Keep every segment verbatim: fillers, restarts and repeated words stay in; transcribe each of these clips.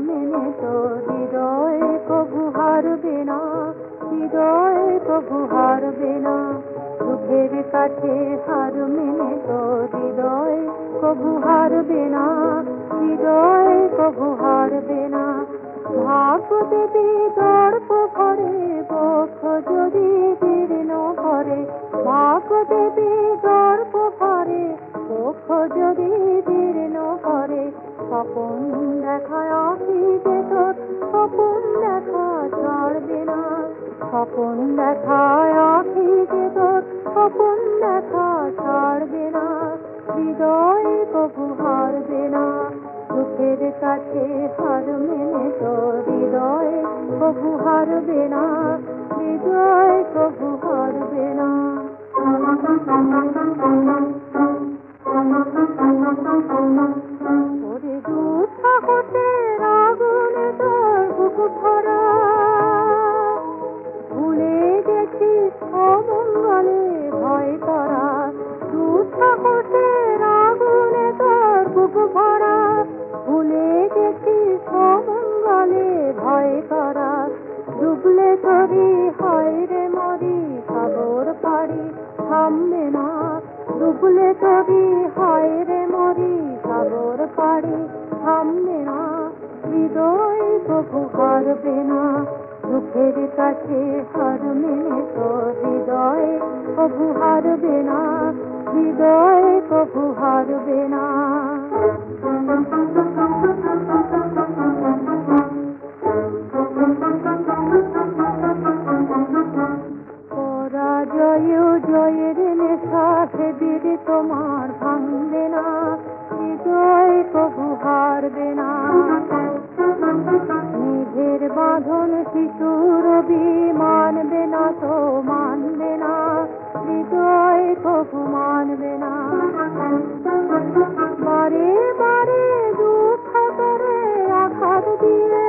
মেনে তো হৃদয় কবু হারবে না, হৃদয় কবু হারবে না। দুঃখের কাছে হার মেনে তো হৃদয় কবু হারবে না, হৃদয় কবু হারবে না। ভাগ্য দেবী দর্প করে বক্ষ যদি জীর্ণ করে, ভাগ্য দেবী দর্প করে বক্ষ যদি জীর্ণ করে। স্বপন দেখায় আঁখি যে তোর স্বপন দেখা ছাড়বে না, স্বপন দেখায় আঁখি যে তোর স্বপন দেখা ছাড়বে না। হৃদয় কবু হারবে না, দুঃখের কাছে হার মেনে তো হৃদয় কবু হারবে না, হৃদয় কবু হারবে না। ওরে দুঃসাহসের আগুনে তোর বুক ভরা, ভুলে গেছিস অমঙ্গলে ভয় করা। দুঃসাহসের আগুনে তোর বুক ভরা, ভুলে গেছিস অমঙ্গলে ভয় করা। ডুবলে তরি হয় রে মরি সাগর পাড়ি থামবে না, ডুবলে তরি হয় রে মরি সাগর পাড়ি থামবে না। হৃদয় কবু হারবে না, দুঃখের কাছে হার মেনে তো হৃদয় কবু হারবে না, হৃদয় কবু হারবে না। পরাজয় জয়ের নেশা সেদিন তোমার ভাঙবে না, হৃদয় কবু হারবে না। নিজের বাঁধন শিশুর মানবে না তো মানবে না, হৃদয় কবু মানবে না। বারে বারে দুঃখ করে আঘাত দিয়ে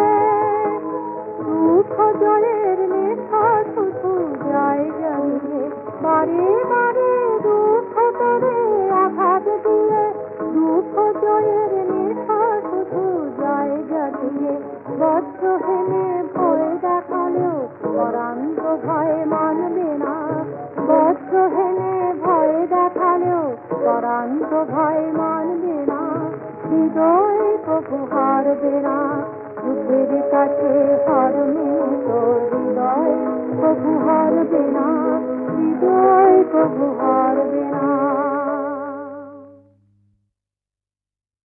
দুঃখ জলের নেশা শুধু যায় জ্বালিয়ে। বারে বারে দুঃখ করে আঘাত দিয়ে দুঃখ জলের নেশা শুধু যায় জ্বালিয়ে। বদ্ধ হেনে ভয় দেখালেও পরান্ত ভয় মানবে না, বদ্ধ হেনে ভয় দেখালেও পরান্ত ভয় মানবে না। হৃদয় কবু হারবে না, দুঃখের কাছে হার মেনে তো হৃদয় কবু হারবে না, হৃদয় কবু